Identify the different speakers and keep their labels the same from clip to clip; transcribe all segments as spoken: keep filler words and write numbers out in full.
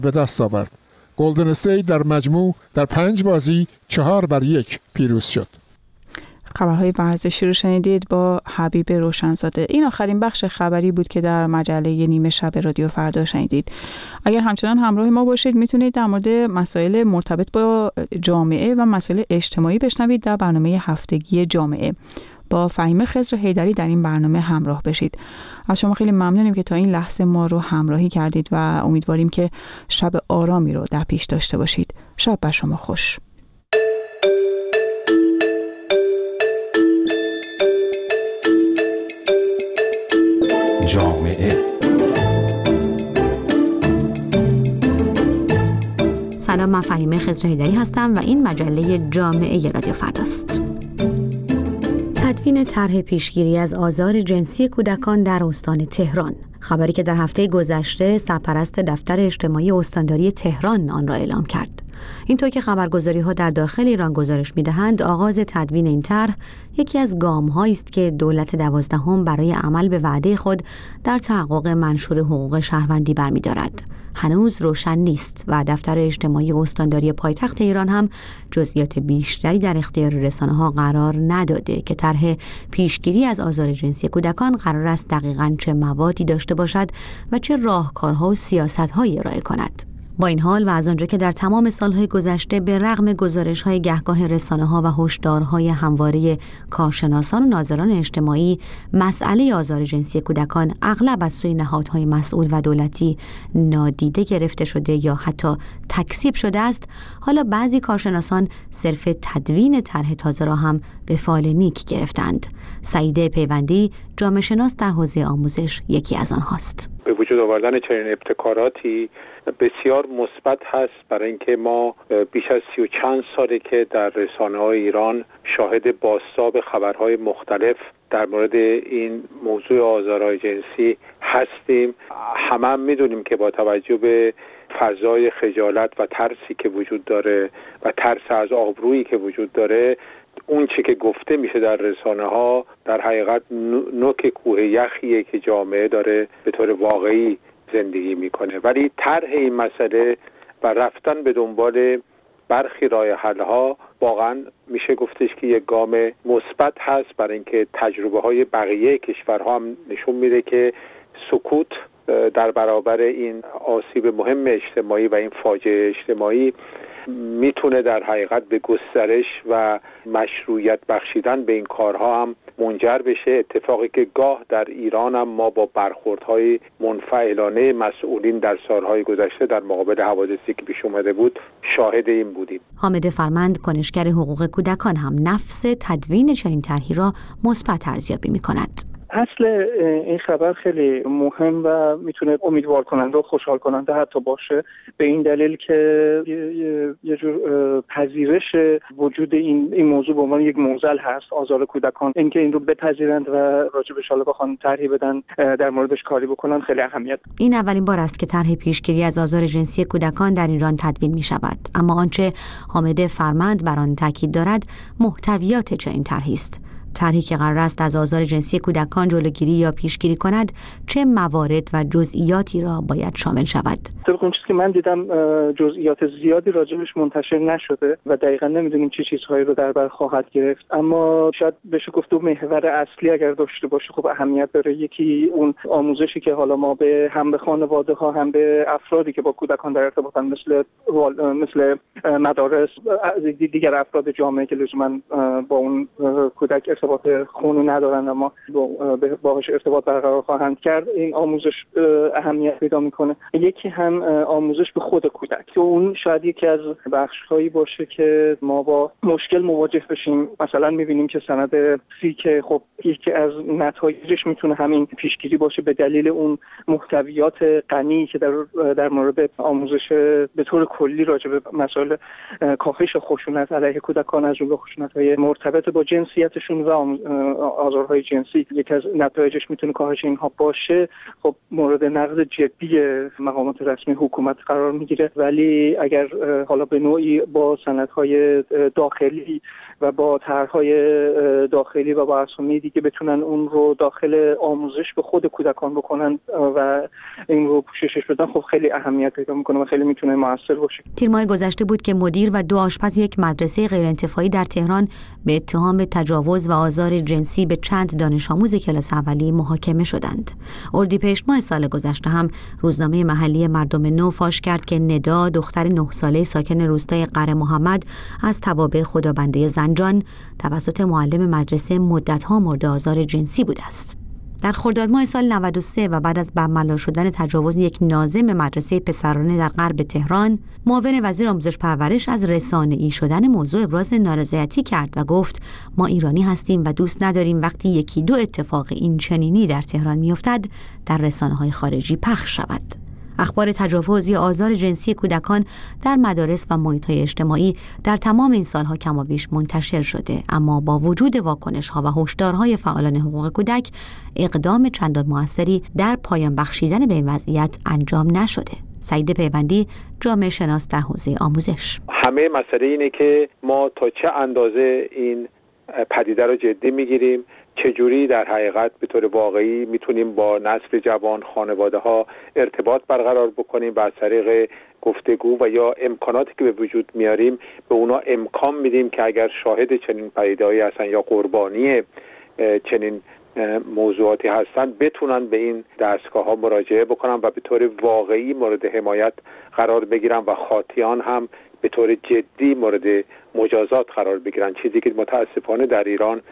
Speaker 1: به دست آورد. گلدن استیت در مجموع در پنج بازی چهار بر یک پیروز شد.
Speaker 2: خبرهای ورزشی رو شنیدید با حبیب روشنزاده. این آخرین بخش خبری بود که در مجله نیمه شب رادیو فردا شنیدید. اگر همچنان همراه ما باشید میتونید در مورد مسائل مرتبط با جامعه و مسائل اجتماعی بشنوید در برنامه هفتگی جامعه. با فهیمه خضر حیدری در این برنامه همراه بشید. از شما خیلی ممنونیم که تا این لحظه ما رو همراهی کردید و امیدواریم که شب آرامی رو در پیش داشته باشید. شب بر شما خوش.
Speaker 3: جامعه.
Speaker 4: سلام، من فهیمه خضر حیدری هستم و این مجله جامعه رادیو فرداست. تدوین طرح پیشگیری از آزار جنسی کودکان در استان تهران. خبری که در هفته گذشته سرپرست دفتر اجتماعی استانداری تهران آن را اعلام کرد. اینطور که خبرگزاری‌ها در داخل ایران گزارش می‌دهند، آغاز تدوین این طرح یکی از گام‌هایی است که دولت دوازدهم برای عمل به وعده خود در تحقق منشور حقوق شهروندی برمی‌دارد. هنوز روشن نیست و دفتر اجتماعی استانداری پایتخت ایران هم جزئیات بیشتری در اختیار رسانه‌ها قرار نداده که طرح پیشگیری از آزار جنسی کودکان قرار است دقیقاً چه موادی داشته باشد و چه راهکارها و سیاست‌هایی ارائه کند. با این حال و از آنجا که در تمام سالهای گذشته به رغم گزارش‌های گهگاه رسانه‌ها و هشدارهای همواره کارشناسان و ناظران اجتماعی، مسئله آزار جنسی کودکان اغلب از سوی نهادهای مسئول و دولتی نادیده گرفته شده یا حتی تکذیب شده است، حالا بعضی کارشناسان صرف تدوین طرح تازه را هم به فال نیک گرفتند. سعید پیوندی، جامعه شناس در حوزه آموزش، یکی از آنهاست.
Speaker 5: به وجود آوردن چنین ابتکاراتی بسیار مثبت هست، برای اینکه ما بیش از سی و چند ساله که در رسانه‌های ایران شاهد بازتاب خبرهای مختلف در مورد این موضوع آزارهای جنسی هستیم. همه هم میدونیم که با توجه به فضای خجالت و ترسی که وجود داره و ترس از آبرویی که وجود داره، اون چی که گفته میشه در رسانه ها در حقیقت نوک کوه یخیه که جامعه داره به طور واقعی زندگی میکنه. ولی طرح این مسئله و رفتن به دنبال برخی راه حل ها واقعا میشه گفتش که یک گام مثبت هست، برای اینکه تجربه های بقیه کشورها هم نشون میده که سکوت در برابر این آسیب مهم اجتماعی و این فاجعه اجتماعی میتونه در حقیقت به گسترش و مشروعیت بخشیدن به این کارها هم منجر بشه. اتفاقی که گاه در ایران هم ما با برخوردهای منفعلانه مسئولین در سالهای گذشته در مقابل حوادثی که پیش اومده بود شاهد این بودیم.
Speaker 4: حامد فرمند، کنشگر حقوق کودکان، هم نفس تدوین چنین طرحی را مثبت ارزیابی می‌کند.
Speaker 6: اصل این خبر خیلی مهم و میتونه امیدوار کننده و خوشحال کننده حتی باشه، به این دلیل که یه جور پذیرش وجود این این موضوع به عنوان یک معضل هست، آزار کودکان. اینکه این رو بپذیرند و راجبش حالا بخوان طرحی بدن، در موردش کاری بکنن، خیلی اهمیت.
Speaker 4: این اولین بار است که طرح پیشگیری از آزار جنسی کودکان در ایران تدوین می شود، اما آنچه حامد فرمند بر آن تاکید دارد محتویات چنین طرحی است. طرحی که قرار است از آزار جنسی کودکان جلوگیری یا پیشگیری کند، چه موارد و جزئیاتی را باید شامل شود؟
Speaker 6: طبق اون چیزی که من دیدم جزئیات زیادی راجبش منتشر نشده و دقیقاً نمیدونیم چه چیزهایی رو در بر خواهد گرفت، اما شاید بشه گفت دو محور اصلی اگر داشته باشه خب اهمیت داره. یکی اون آموزشی که حالا ما به هم به خانواده ها هم به افرادی که با کودکان در ارتباطن، مثل مثل مدارس، دیگر افراد جامعه که لزوما با اون کودک ارتباط خونی ندارن اما باهاش ارتباط برقرار خواهند کرد، این آموزش اهمیت پیدا میکنه. یکی هم آموزش به خود کودک که اون شاید یکی از بخش‌هایی باشه که ما با مشکل مواجه بشیم. مثلا می‌بینیم که سند سی که خب یکی از نتایجش میتونه همین پیشگیری باشه به دلیل اون محتویات غنی که در در مورد آموزش به طور کلی راجع به مسائل کاهش خشونت علیه کودکان، از جمله خشونت‌های مرتبط با جنسیتشون و آزارهای جنسی یکی از نتایجش میتونه کاهش اینها باشه، خب مورد نقد جدی مقامات رسمی حکومت قرار میگیره. ولی اگر حالا به نوعی با سندهای داخلی و با طرحهای داخلی و با اسامی دیگه بتونن اون رو داخل آموزش به خود کودکان بکنن و این رو پوششش بدن، خب خیلی اهمیت پیدا میکنه و خیلی میتونه موثر باشه.
Speaker 4: تیر ماه گذشته بود که مدیر و دو آشپز یک مدرسه غیرانتفاعی در تهران به اتهام تجاوز و آزار جنسی به چند دانش آموز کلاس اولی محاکمه شدند. اردیبهشت ماه سال گذشته هم روزنامه محلی مردم نو فاش کرد که ندا، دختر نه ساله ساکن روستای قره محمد از توابع خدابنده زنجان توسط معلم مدرسه مدت‌ها مورد آزار جنسی بوده است. در خرداد ماه سال نود و سه و بعد از برملا شدن تجاوز یک ناظم مدرسه پسرانه در غرب تهران، معاون وزیر آموزش پرورش از رسانه‌ای شدن موضوع ابراز نارضایتی کرد و گفت ما ایرانی هستیم و دوست نداریم وقتی یکی دو اتفاق این چنینی در تهران میافتد در رسانه‌های خارجی پخش شود. اخبار تجاوز یا آزار جنسی کودکان در مدارس و محیط‌های اجتماعی در تمام این سالها کم و بیش منتشر شده، اما با وجود واکنش‌ها و هشدارهای فعالان حقوق کودک اقدام چندان موثری در پایان بخشیدن به این وضعیت انجام نشده. سعید پیوندی، جامعه شناس در حوزه آموزش:
Speaker 5: همه مسئله اینه که ما تا چه اندازه این پدیده رو جدی میگیریم، چجوری در حقیقت به طور واقعی میتونیم با نسل جوان، خانواده ها ارتباط برقرار بکنیم و از طریق گفتگو و یا امکاناتی که به وجود میاریم به اونا امکان میدیم که اگر شاهد چنین پدیده‌ای هستن یا قربانی چنین موضوعاتی هستن بتونن به این دستگاه ها مراجعه بکنن و به طور واقعی مورد حمایت قرار بگیرن و خاطیان هم به طور جدی مورد مجازات قرار بگیرن، چیزی که متاسفانه در ایران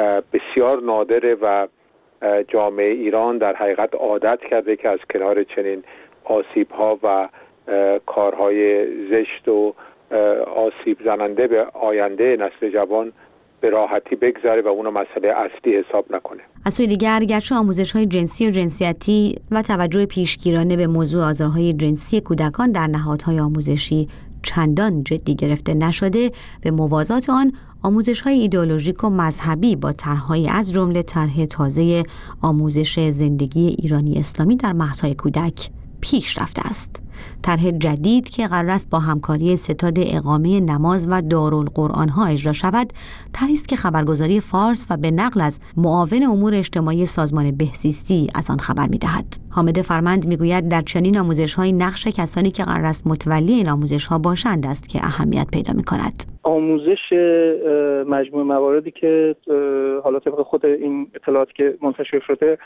Speaker 5: بسیار نادره و جامعه ایران در حقیقت عادت کرده که از کنار چنین آسیب‌ها و کارهای زشت و آسیب زننده به آینده نسل جوان به راحتی بگذاره و اونو مسئله اصلی حساب نکنه.
Speaker 4: از سوی دیگر گرچه آموزش‌های جنسی و جنسیتی و توجه پیشگیرانه به موضوع آزارهای جنسی کودکان در نهادهای آموزشی چندان جدی گرفته نشده، به موازات آن آموزش‌های ایدئولوژیک و مذهبی با طرح‌های از جمله طرح تازه آموزش زندگی ایرانی اسلامی در مهدهای کودک پیش رفته است. طرح جدید که قرار است با همکاری ستاد اقامه نماز و دارالقرآن‌ها اجرا شود، طرحی است که خبرگزاری فارس و به نقل از معاون امور اجتماعی سازمان بهزیستی از آن خبر می‌دهد. حامد فرمند می‌گوید در چنین آموزش‌های نقش کسانی که قرار است متولی این آموزش‌ها باشند است که اهمیت پیدا می‌کند.
Speaker 6: آموزش مجموع مواردی که حالا طبق خود این اطلاعاتی که منتشر شده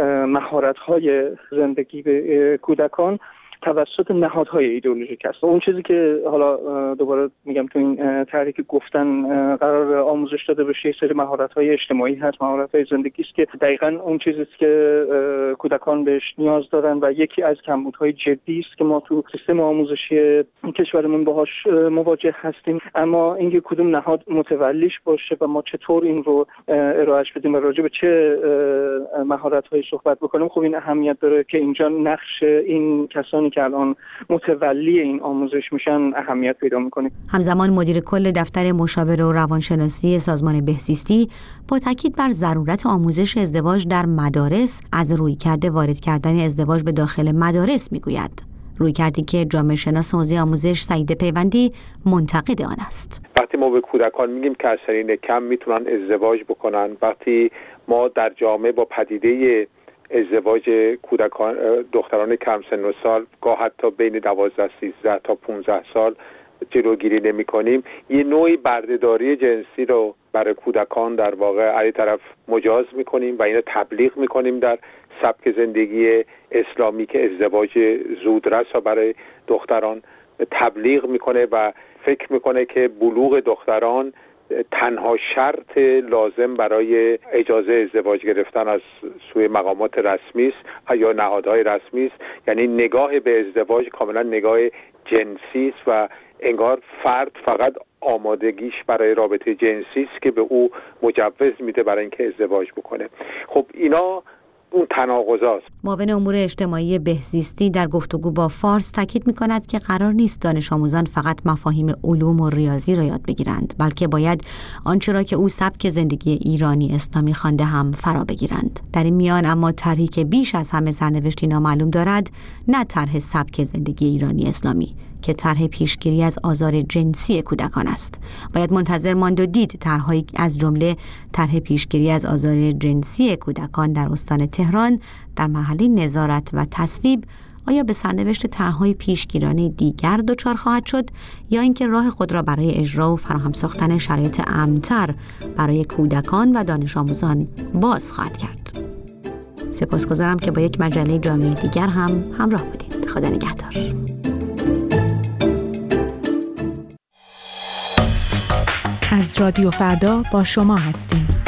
Speaker 6: مهارت‌های زندگی به کودکان توسط نهادهای ایدئولوژیک است. اون چیزی که حالا دوباره میگم تو این طرحی که گفتن قرار آموزش داده بشه، سری مهارت‌های اجتماعی هست، مهارت‌های زندگی است که دقیقاً اون چیزی است که کودکان بهش نیاز دارن و یکی از کمبودهای جدی است که ما تو سیستم آموزشی کشورمون باهاش مواجه هستیم. اما اینکه کدوم نهاد متولیش باشه و ما چطور این رو ارائهش بدیم و راجع به چه مهارت‌هایی صحبت بکنیم، خب این اهمیت داره که اینجا نقش این کسانی که الان متولی این آموزش میشن اهمیت پیدا میکنه.
Speaker 4: همزمان مدیر کل دفتر مشاوره و روانشناسی سازمان بهزیستی با تاکید بر ضرورت آموزش ازدواج در مدارس از رویکرد وارد کردن ازدواج به داخل مدارس میگوید. رویکردی که جامعه شناس حوزه آموزش سعید پیوندی منتقد آن است.
Speaker 5: وقتی ما به کودکان میگیم که از سنین کم میتونن ازدواج بکنن، وقتی ما در جامعه با پدیده ازدواج کودکان دختران کم سن و سال گاه حتی بین دوازده سیزده تا پانزده سال جلوگیری نمی کنیم، یه نوعی بردهداری جنسی رو برای کودکان در واقع علی طرف مجاز می کنیم و اینو تبلیغ می کنیم در سبک زندگی اسلامی که ازدواج زودرس رو برای دختران تبلیغ میکنه و فکر میکنه که بلوغ دختران تنها شرط لازم برای اجازه ازدواج گرفتن از سوی مقامات رسمی است یا نهادهای رسمی است. یعنی نگاه به ازدواج کاملا نگاه جنسی است و انگار فرد فقط آمادگیش برای رابطه جنسی است که به او مجوز میده برای اینکه ازدواج بکنه. خب اینا اون تناقضاست.
Speaker 4: معاون امور اجتماعی بهزیستی در گفتگو با فارس تاکید می‌کند که قرار نیست دانش آموزان فقط مفاهیم علوم و ریاضی را یاد بگیرند، بلکه باید آنچه را که او سبک زندگی ایرانی اسلامی خوانده هم فرا بگیرند. در این میان اما طرحی که بیش از همه سرنوشتی نامعلوم دارد، نه طرح سبک زندگی ایرانی اسلامی که طرح پیشگیری از آزار جنسی کودکان است. باید منتظر ماند و دید طرح‌هایی از جمله طرح پیشگیری از آزار جنسی کودکان در استان تهران در مرحله نظارت و تصویب آیا به سرنوشت طرح‌های پیشگیرانه دیگر دچار خواهد شد یا اینکه راه خود را برای اجرا و فراهم ساختن شرایط امن‌تر برای کودکان و دانش آموزان باز خواهد کرد. سپاسگزارم که با یک مجله جامعه دیگر هم همراه بودید. خدا نگهدار.
Speaker 3: از رادیو فردا با شما هستیم.